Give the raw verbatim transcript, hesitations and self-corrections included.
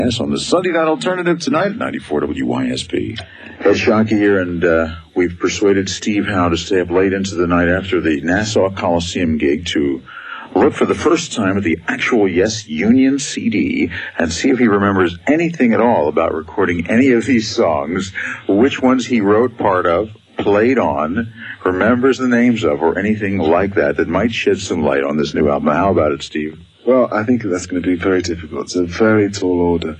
Yes, on the Sunday Night Alternative tonight at ninety-four W Y S P. Ed Shockey here, and uh, we've persuaded Steve Howe to stay up late into the night after the Nassau Coliseum gig to look for the first time at the actual Yes Union C D and see if he remembers anything at all about recording any of these songs, which ones he wrote part of, played on, remembers the names of, or anything like that that might shed some light on this new album. How about it, Steve? Well, I think that's going to be very difficult. It's a very tall order.